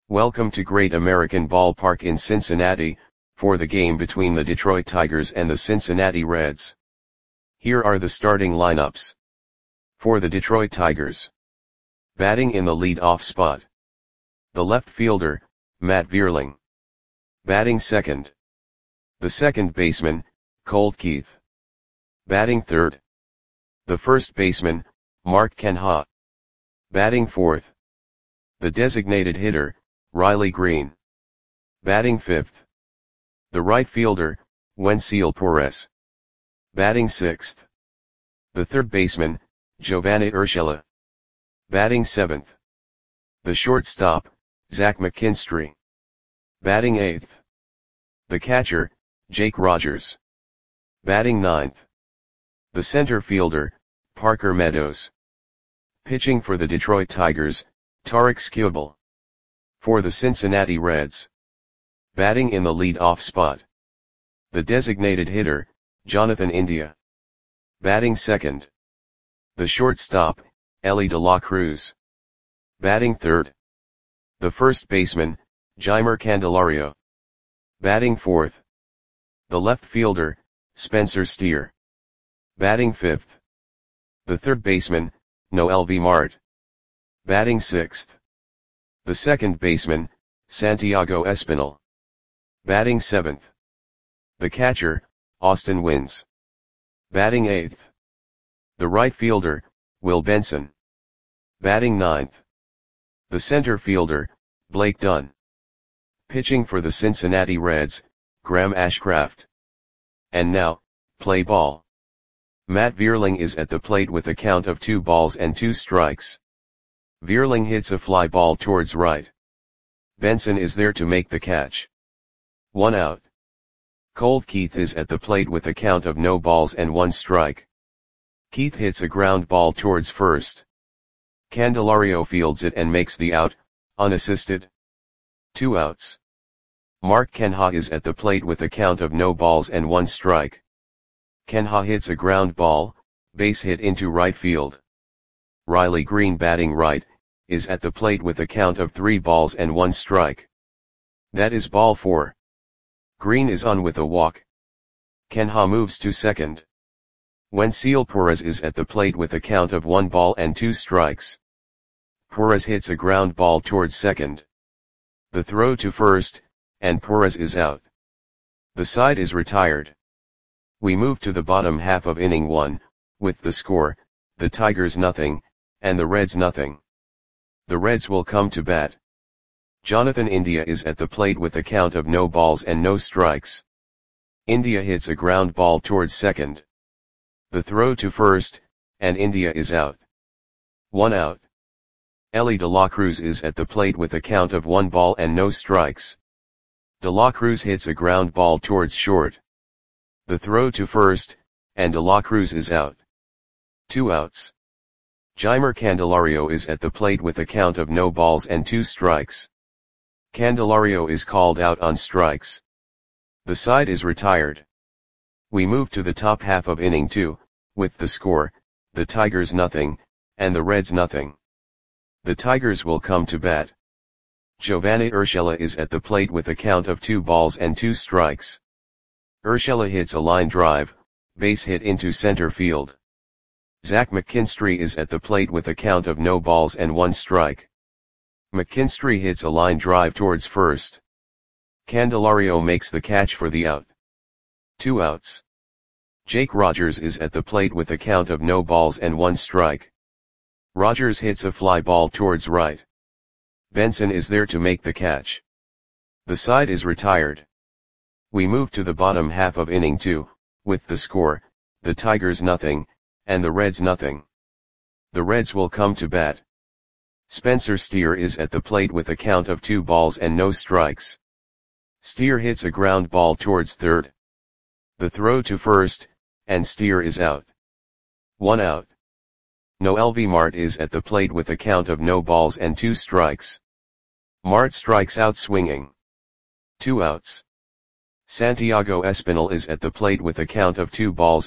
Welcome to Great American Ballpark in Cincinnati, for the game between the Detroit Tigers and the Cincinnati Reds. Here are the starting lineups. For the Detroit Tigers. Batting in the lead-off spot. The left fielder, Matt Vierling. Batting second. The second baseman, Colt Keith. Batting third. The first baseman, Mark Canha. Batting fourth. The designated hitter, Riley Greene. Batting fifth. The right fielder, Wenceel Perez. Batting sixth. The third baseman, Giovanny Urshela. Batting seventh. The shortstop, Zach McKinstry. Batting eighth. The catcher, Jake Rogers. Batting ninth. The center fielder, Parker Meadows. Pitching for the Detroit Tigers, Tarik Skubal. For the Cincinnati Reds. Batting in the lead-off spot. The designated hitter, Jonathan India. Batting second. The shortstop, Elly De La Cruz. Batting third. The first baseman, Jeimer Candelario. Batting fourth. The left fielder, Spencer Steer. Batting fifth. The third baseman, Noelvi Marte. Batting sixth. The second baseman, Santiago Espinal. Batting seventh. The catcher, Austin Wynns. Batting eighth. The right fielder, Will Benson. Batting ninth. The center fielder, Blake Dunn. Pitching for the Cincinnati Reds, Graham Ashcraft. And now, play ball. Matt Vierling is at the plate with a count of 2-2. Vierling hits a fly ball towards right. Benson is there to make the catch. 1 out. Colt Keith is at the plate with a count of 0-1. Keith hits a ground ball towards first. Candelario fields it and makes the out, unassisted. 2 outs. Mark Canha is at the plate with a count of 0-1. Canha hits a ground ball, base hit into right field. Riley Greene, batting right, is at the plate with a count of 3-1. That is ball 4. Greene is on with a walk. Canha moves to second. Wenceel Perez is at the plate with a count of 1-2. Perez hits a ground ball towards second. The throw to first, and Perez is out. The side is retired. We move to the bottom half of inning 1, with the score, the Tigers 0, and the Reds 0. The Reds will come to bat. Jonathan India is at the plate with a count of 0-0. India hits a ground ball towards second. The throw to first, and India is out. 1 out. Elly De La Cruz is at the plate with a count of 1-0. De La Cruz hits a ground ball towards short. The throw to first, and De La Cruz is out. 2 outs. Jeimer Candelario is at the plate with a count of 0-2. Candelario is called out on strikes. The side is retired. We move to the top half of inning 2, with the score, the Tigers 0, and the Reds 0. The Tigers will come to bat. Giovanny Urshela is at the plate with a count of 2-2. Urshela hits a line drive, base hit into center field. Zach McKinstry is at the plate with a count of 0-1. McKinstry hits a line drive towards first. Candelario makes the catch for the out. 2 outs. Jake Rogers is at the plate with a count of 0-1. Rogers hits a fly ball towards right. Benson is there to make the catch. The side is retired. We move to the bottom half of inning 2, with the score, the Tigers 0, and the Reds 0. The Reds will come to bat. Spencer Steer is at the plate with a count of 2-0. Steer hits a ground ball towards third. The throw to first, and Steer is out. 1 out. Noelvi Marte is at the plate with a count of 0-2. Marte strikes out swinging. 2 outs. Santiago Espinal is at the plate with a count of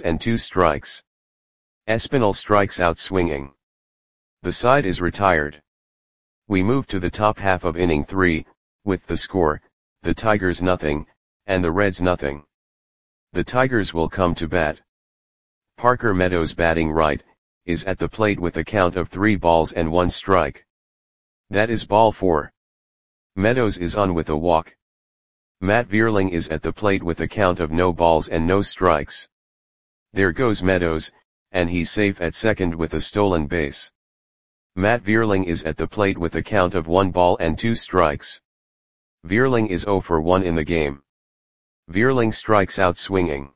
2-2. Espinal strikes out swinging. The side is retired. We move to the top half of inning 3, with the score, the Tigers nothing, and the Reds nothing. The Tigers will come to bat. Parker Meadows batting right, is at the plate with a count of 3 balls and 1 strike. That is ball 4. Meadows is on with a walk. Matt Vierling is at the plate with a count of no balls and no strikes. There goes Meadows, and he's safe at second with a stolen base. Matt Vierling is at the plate with a count of 1 ball and 2 strikes. Vierling is 0 for 1 in the game. Vierling strikes out swinging.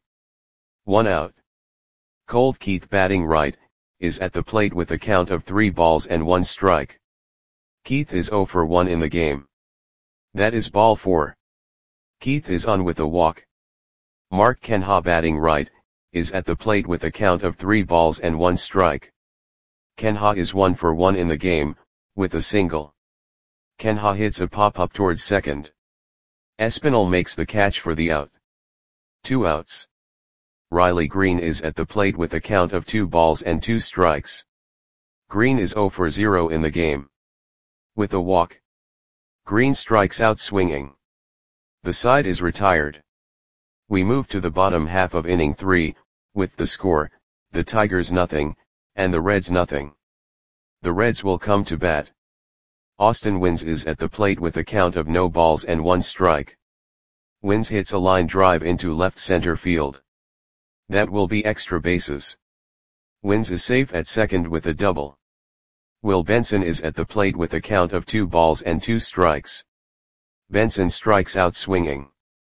1 out. Colt Keith batting right, is at the plate with a count of 3 balls and 1 strike. Keith is 0 for 1 in the game. That is ball 4. Keith is on with a walk. Mark Kenha batting right, is at the plate with a count of 3 balls and 1 strike. Kenha is 1 for 1 in the game, with a single. Kenha hits a pop-up towards second. Espinal makes the catch for the out. 2 outs. Riley Green is at the plate with a count of 2 balls and 2 strikes. Green is 0 for 0 in the game. With a walk. Green strikes out swinging. The side is retired. We move to the bottom half of inning 3, with the score, the Tigers nothing, and the Reds nothing. The Reds will come to bat. Austin Wynns is at the plate with a count of no balls and 1 strike. Wynns hits a line drive into left center field. That will be extra bases. Wynns is safe at second with a double. Will Benson is at the plate with a count of 2 balls and 2 strikes. Benson strikes out swinging.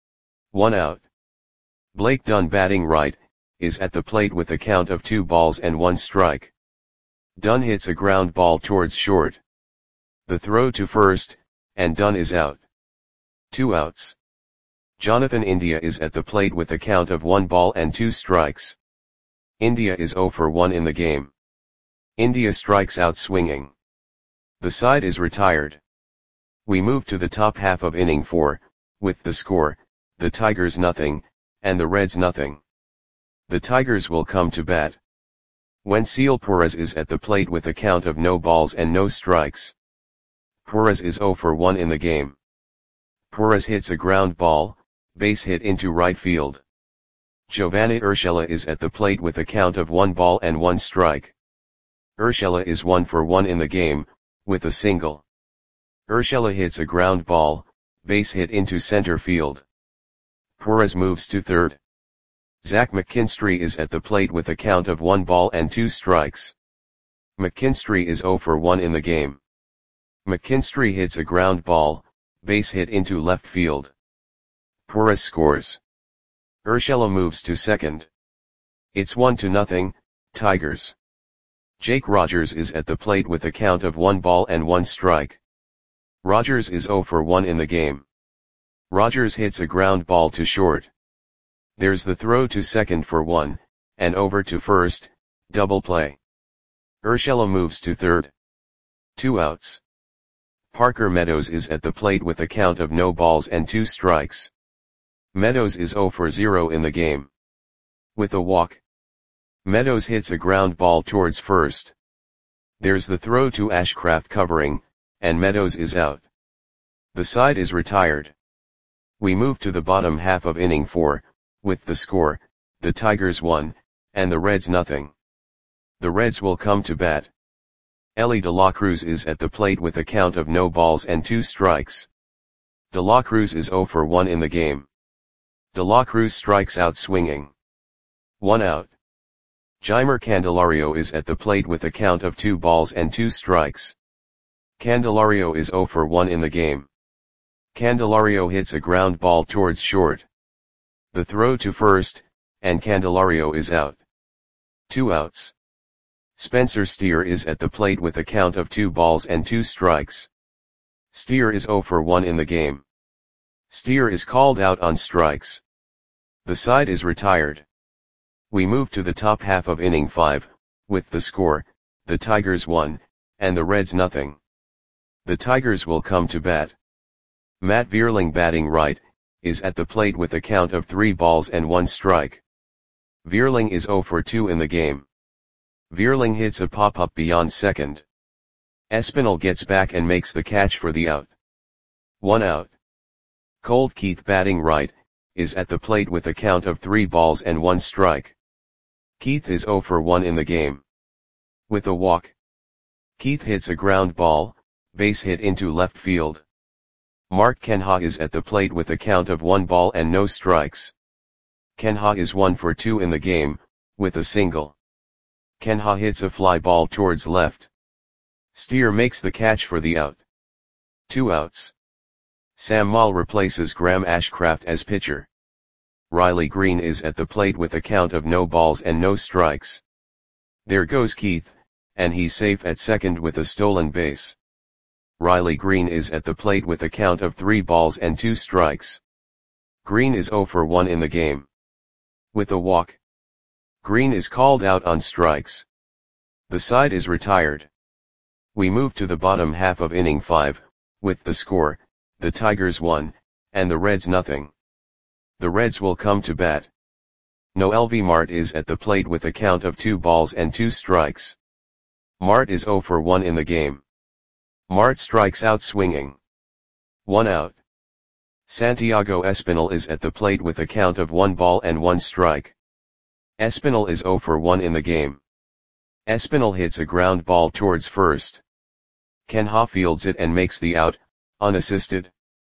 1 out. Blake Dunn batting right, is at the plate with a count of 2 balls and 1 strike. Dunn hits a ground ball towards short. The throw to first, and Dunn is out. 2 outs. Jonathan India is at the plate with a count of 1 ball and 2 strikes. India is 0 for 1 in the game. India strikes out swinging. The side is retired. We move to the top half of inning 4, with the score, the Tigers nothing, and the Reds nothing. The Tigers will come to bat. Wenceel Perez is at the plate with a count of no balls and no strikes. Perez is 0 for 1 in the game. Perez hits a ground ball, base hit into right field. Giovanni Urshela is at the plate with a count of 1 ball and 1 strike. Urshela is 1 for 1 in the game, with a single. Urshela hits a ground ball, base hit into center field. Perez moves to third. Zach McKinstry is at the plate with a count of 1 ball and 2 strikes. McKinstry is 0 for 1 in the game. McKinstry hits a ground ball, base hit into left field. Perez scores. Urshela moves to second. It's 1-0, Tigers. Jake Rogers is at the plate with a count of 1 ball and 1 strike. Rogers is 0 for 1 in the game. Rogers hits a ground ball to short. There's the throw to second for 1, and over to first, double play. Urshela moves to third. 2 outs. Parker Meadows is at the plate with a count of no balls and 2 strikes. Meadows is 0 for 0 in the game. With a walk. Meadows hits a ground ball towards first. There's the throw to Ashcraft covering, and Meadows is out. The side is retired. We move to the bottom half of inning 4, with the score, the Tigers 1, and the Reds nothing. The Reds will come to bat. Elly De La Cruz is at the plate with a count of no balls and 2 strikes. De La Cruz is 0 for 1 in the game. De La Cruz strikes out swinging. 1 out. Jeimer Candelario is at the plate with a count of 2 balls and 2 strikes. Candelario is 0 for 1 in the game. Candelario hits a ground ball towards short. The throw to first, and Candelario is out. 2 outs. Spencer Steer is at the plate with a count of 2 balls and 2 strikes. Steer is 0 for 1 in the game. Steer is called out on strikes. The side is retired. We move to the top half of inning 5, with the score, the Tigers 1, and the Reds nothing. The Tigers will come to bat. Matt Vierling batting right, is at the plate with a count of 3 balls and 1 strike. Vierling is 0 for 2 in the game. Vierling hits a pop-up beyond second. Espinal gets back and makes the catch for the out. 1 out. Cold Keith batting right, is at the plate with a count of 3 balls and 1 strike. Keith is 0 for 1 in the game. With a walk. Keith hits a ground ball, base hit into left field. Mark Kenha is at the plate with a count of 1 ball and no strikes. Kenha is 1 for 2 in the game, with a single. Kenha hits a fly ball towards left. Steer makes the catch for the out. 2 outs. Sam Moll replaces Graham Ashcraft as pitcher. Riley Green is at the plate with a count of no balls and no strikes. There goes Keith, and he's safe at second with a stolen base. Riley Green is at the plate with a count of 3 balls and 2 strikes. Green is 0 for 1 in the game. With a walk. Green is called out on strikes. The side is retired. We move to the bottom half of inning 5, with the score, the Tigers 1, and the Reds nothing. The Reds will come to bat. Noelvi Marte is at the plate with a count of 2 balls and 2 strikes. Marte is 0 for 1 in the game. Marte strikes out swinging. 1 out. Santiago Espinal is at the plate with a count of 1 ball and 1 strike. Espinal is 0 for 1 in the game. Espinal hits a ground ball towards first. Kenha fields it and makes the out, unassisted.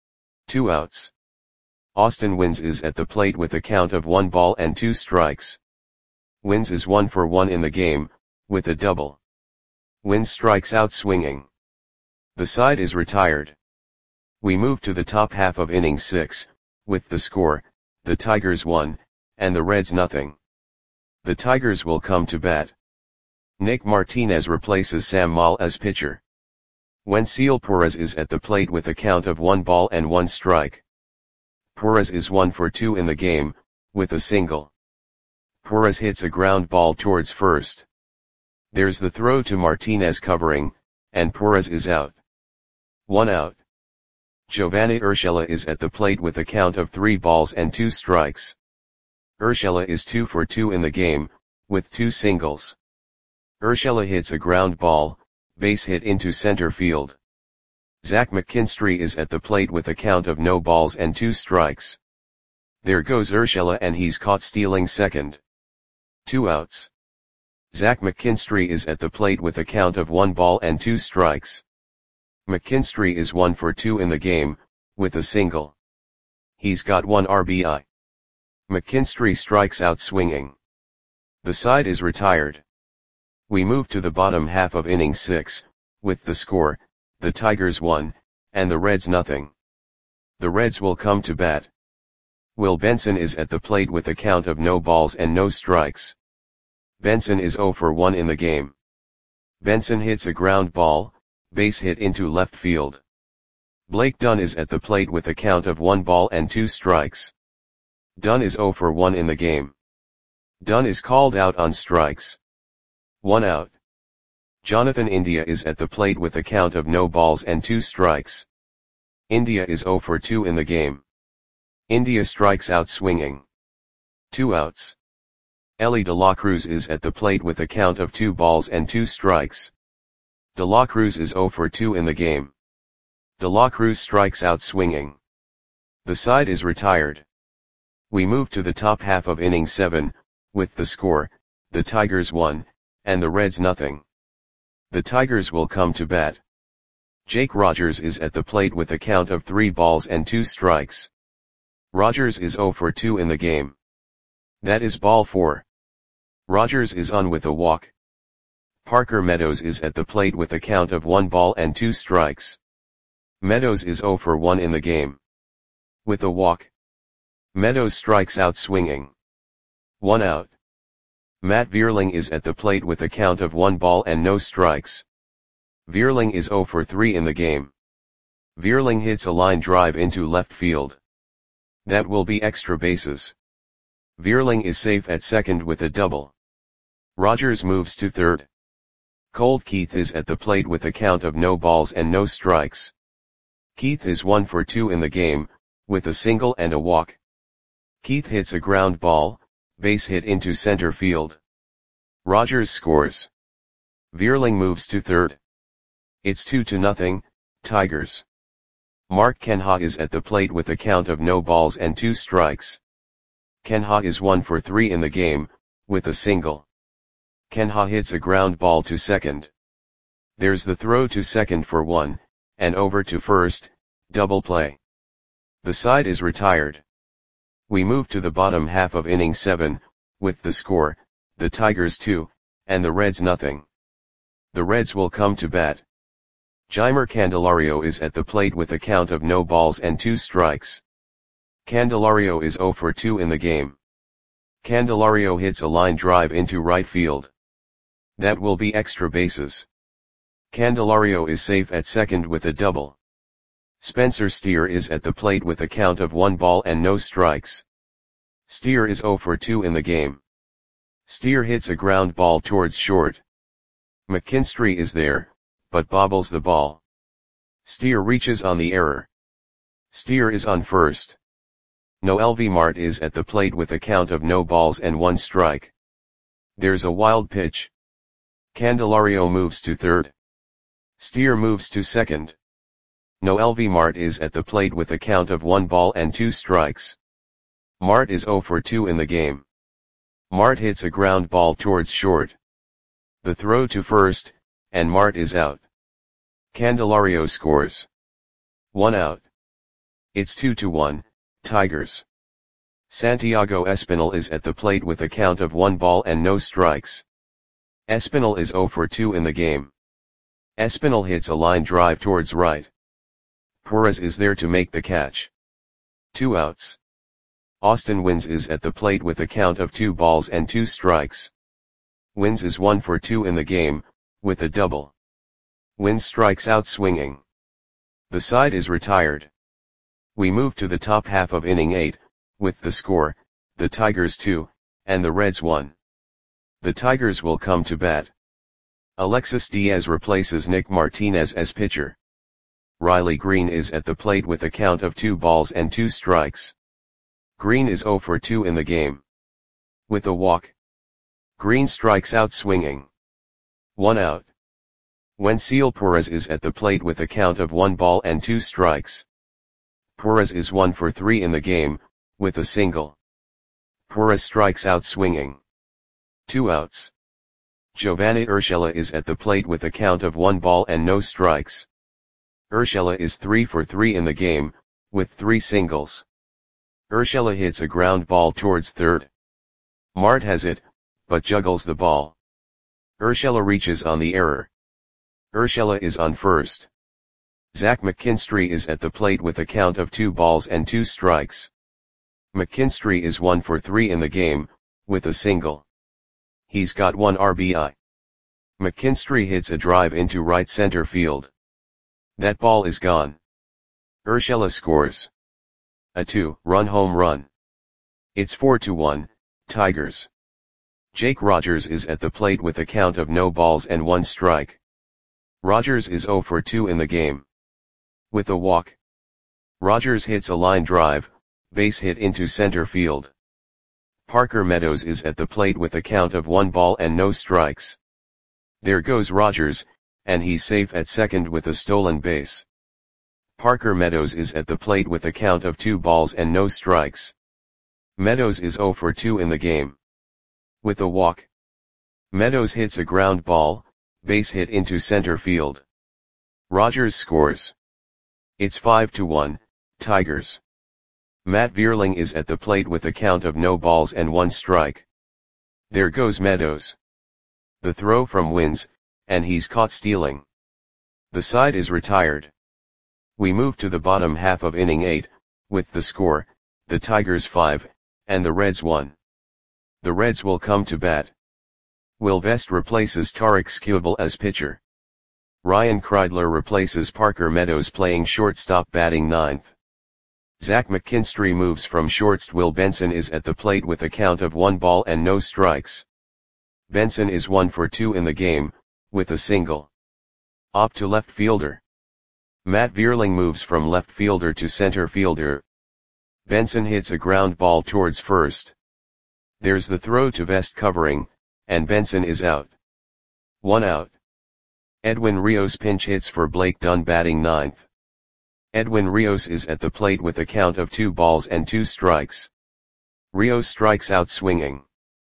2 outs. Austin Wynns is at the plate with a count of 1 ball and 2 strikes. Wynns is 1 for 1 in the game, with a double. Wynns strikes out swinging. The side is retired. We move to the top half of inning 6, with the score, the Tigers 1, and the Reds nothing. The Tigers will come to bat. Nick Martinez replaces Sam Moll as pitcher. Wenceel Perez is at the plate with a count of 1 ball and 1 strike. Perez is 1 for 2 in the game, with a single. Perez hits a ground ball towards first. There's the throw to Martinez covering, and Perez is out. 1 out. Giovanni Urshela is at the plate with a count of 3 balls and 2 strikes. Urshela is 2 for 2 in the game, with 2 singles. Urshela hits a ground ball, base hit into center field. Zach McKinstry is at the plate with a count of no balls and 2 strikes. There goes Urshela and he's caught stealing second. 2 outs. Zach McKinstry is at the plate with a count of 1 ball and 2 strikes. McKinstry is 1 for 2 in the game, with a single. He's got 1 RBI. McKinstry strikes out swinging. The side is retired. We move to the bottom half of inning 6, with the score, the Tigers 1, and the Reds nothing. The Reds will come to bat. Will Benson is at the plate with a count of no balls and no strikes. Benson is 0 for 1 in the game. Benson hits a ground ball, base hit into left field. Blake Dunn is at the plate with a count of 1 ball and 2 strikes. Dunn is 0 for 1 in the game. Dunn is called out on strikes. 1 out. Jonathan India is at the plate with a count of no balls and 2 strikes. India is 0 for 2 in the game. India strikes out swinging. 2 outs. Elly De La Cruz is at the plate with a count of 2 balls and 2 strikes. De La Cruz is 0 for 2 in the game. De La Cruz strikes out swinging. The side is retired. We move to the top half of inning 7, with the score, the Tigers 1, and the Reds nothing. The Tigers will come to bat. Jake Rogers is at the plate with a count of 3 balls and 2 strikes. Rogers is 0 for 2 in the game. That is ball 4. Rogers is on with a walk. Parker Meadows is at the plate with a count of 1 ball and 2 strikes. Meadows is 0 for 1 in the game. With a walk. Meadows strikes out swinging. 1 out. Matt Vierling is at the plate with a count of 1 ball and no strikes. Vierling is 0 for 3 in the game. Vierling hits a line drive into left field. That will be extra bases. Vierling is safe at second with a double. Rogers moves to third. Cold Keith is at the plate with a count of no balls and no strikes. Keith is 1 for 2 in the game, with a single and a walk. Keith hits a ground ball, base hit into center field. Rogers scores. Vierling moves to third. It's 2-0, Tigers. Mark Kenha is at the plate with a count of no balls and 2 strikes. Kenha is 1 for 3 in the game, with a single. Kenha hits a ground ball to second. There's the throw to second for 1, and over to first, double play. The side is retired. We move to the bottom half of inning 7, with the score, the Tigers 2, and the Reds nothing. The Reds will come to bat. Jeimer Candelario is at the plate with a count of no balls and 2 strikes. Candelario is 0 for 2 in the game. Candelario hits a line drive into right field. That will be extra bases. Candelario is safe at second with a double. Spencer Steer is at the plate with a count of 1 ball and no strikes. Steer is 0 for 2 in the game. Steer hits a ground ball towards short. McKinstry is there, but bobbles the ball. Steer reaches on the error. Steer is on first. Noelvi Marte is at the plate with a count of no balls and 1 strike. There's a wild pitch. Candelario moves to third. Steer moves to second. Noelvi Marte is at the plate with a count of 1 ball and 2 strikes. Marte is 0 for 2 in the game. Marte hits a ground ball towards short. The throw to first, and Marte is out. Candelario scores. 1 out. It's 2-1, Tigers. Santiago Espinal is at the plate with a count of 1 ball and no strikes. Espinal is 0 for 2 in the game. Espinal hits a line drive towards right. Perez is there to make the catch. 2 outs. Austin Wynns is at the plate with a count of 2 balls and 2 strikes. Wynns is 1 for 2 in the game, with a double. Wynns strikes out swinging. The side is retired. We move to the top half of inning 8, with the score, the Tigers 2, and the Reds 1. The Tigers will come to bat. Alexis Diaz replaces Nick Martinez as pitcher. Riley Green is at the plate with a count of 2 balls and 2 strikes. Green is 0 for 2 in the game. With a walk. Green strikes out swinging. 1 out. Wenceel Perez is at the plate with a count of 1 ball and 2 strikes. Perez is 1 for 3 in the game, with a single. Perez strikes out swinging. 2 outs. Giovanni Urshela is at the plate with a count of 1 ball and no strikes. Urshela is 3 for 3 in the game, with 3 singles. Urshela hits a ground ball towards third. Marte has it, but juggles the ball. Urshela reaches on the error. Urshela is on first. Zach McKinstry is at the plate with a count of 2 balls and 2 strikes. McKinstry is 1 for 3 in the game, with a single. He's got 1 RBI. McKinstry hits a drive into right center field. That ball is gone. Urshela scores. A 2-run home run. It's 4-1, Tigers. Jake Rogers is at the plate with a count of no balls and 1 strike. Rogers is 0 for 2 in the game. With a walk. Rogers hits a line drive, base hit into center field. Parker Meadows is at the plate with a count of 1 ball and no strikes. There goes Rogers, and he's safe at second with a stolen base. Parker Meadows is at the plate with a count of 2 balls and no strikes. Meadows is 0 for 2 in the game. With a walk. Meadows hits a ground ball, base hit into center field. Rogers scores. It's 5-1, Tigers. Matt Vierling is at the plate with a count of no balls and 1 strike. There goes Meadows. The throw from Wynns, and he's caught stealing. The side is retired. We move to the bottom half of inning 8, with the score, the Tigers 5, and the Reds 1. The Reds will come to bat. Will Vest replaces Tarek Skubal as pitcher. Ryan Kreidler replaces Parker Meadows playing shortstop batting 9th. Zach McKinstry moves from shortstop. Will Benson is at the plate with a count of 1 ball and no strikes. Benson is 1 for 2 in the game, with a single. Up to left fielder. Matt Vierling moves from left fielder to center fielder. Benson hits a ground ball towards first. There's the throw to Vest covering, and Benson is out. 1 out. Edwin Rios pinch hits for Blake Dunn batting ninth. Edwin Rios is at the plate with a count of 2 balls and 2 strikes. Rios strikes out swinging.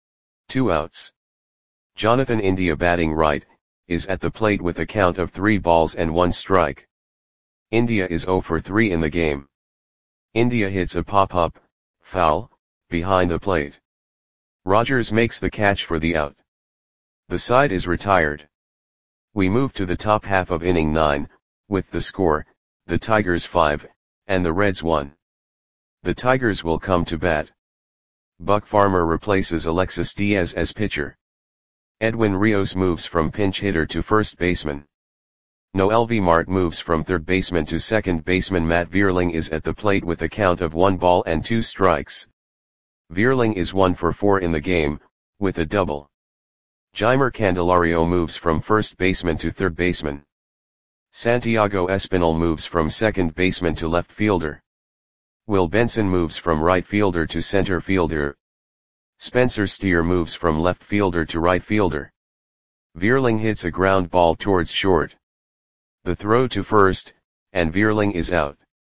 2 outs. Jonathan India batting right, is at the plate with a count of 3 balls and 1 strike. India is 0 for 3 in the game. India hits a pop-up, foul, behind the plate. Rogers makes the catch for the out. The side is retired. We move to the top half of inning 9, with the score, the Tigers 5, and the Reds 1. The Tigers will come to bat. Buck Farmer replaces Alexis Diaz as pitcher. Edwin Rios moves from pinch hitter to first baseman. Noelvi Marte moves from third baseman to second baseman. Matt Vierling is at the plate with a count of 1 ball and 2 strikes. Vierling is 1 for 4 in the game, with a double. Jeimer Candelario moves from first baseman to third baseman. Santiago Espinal moves from second baseman to left fielder. Will Benson moves from right fielder to center fielder. Spencer Steer moves from left fielder to right fielder. Vierling hits a ground ball towards short. The throw to first, and Vierling is out.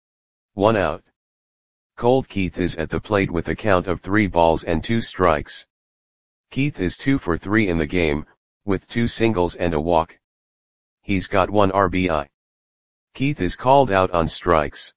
1 out. Colt Keith is at the plate with a count of 3 balls and 2 strikes. Keith is 2 for 3 in the game, with 2 singles and a walk. He's got 1 RBI. Keith is called out on strikes.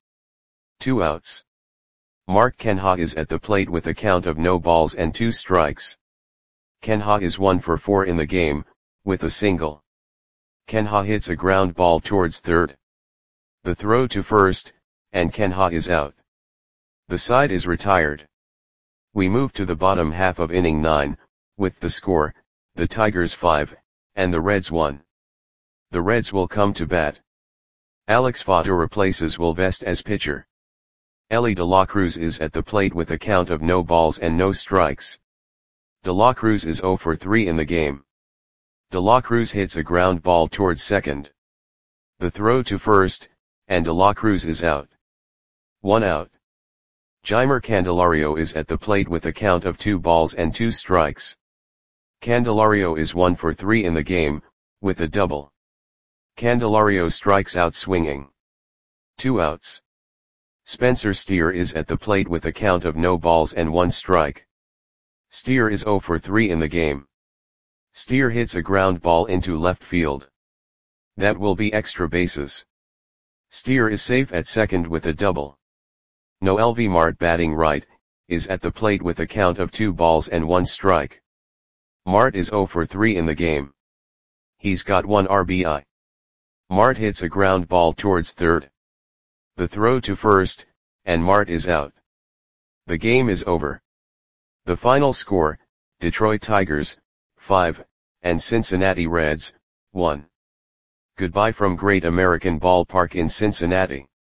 2 outs. Mark Kenha is at the plate with a count of no balls and 2 strikes. Kenha is 1 for 4 in the game, with a single. Kenha hits a ground ball towards third. The throw to first, and Kenha is out. The side is retired. We move to the bottom half of inning 9, with the score, the Tigers 5, and the Reds 1. The Reds will come to bat. Alex Fata replaces Will Vest as pitcher. Ellie De La Cruz is at the plate with a count of no balls and no strikes. De La Cruz is 0 for 3 in the game. De La Cruz hits a ground ball towards second. The throw to first, and De La Cruz is out. 1 out. Jeimer Candelario is at the plate with a count of 2 balls and 2 strikes. Candelario is 1 for 3 in the game, with a double. Candelario strikes out swinging. 2 outs. Spencer Steer is at the plate with a count of no balls and 1 strike. Steer is 0 for 3 in the game. Steer hits a ground ball into left field. That will be extra bases. Steer is safe at second with a double. Noelvi Marte batting right, is at the plate with a count of 2 balls and 1 strike. Marte is 0 for 3 in the game. He's got 1 RBI. Marte hits a ground ball towards third. The throw to first, and Marte is out. The game is over. The final score, Detroit Tigers, 5, and Cincinnati Reds, 1. Goodbye from Great American Ballpark in Cincinnati.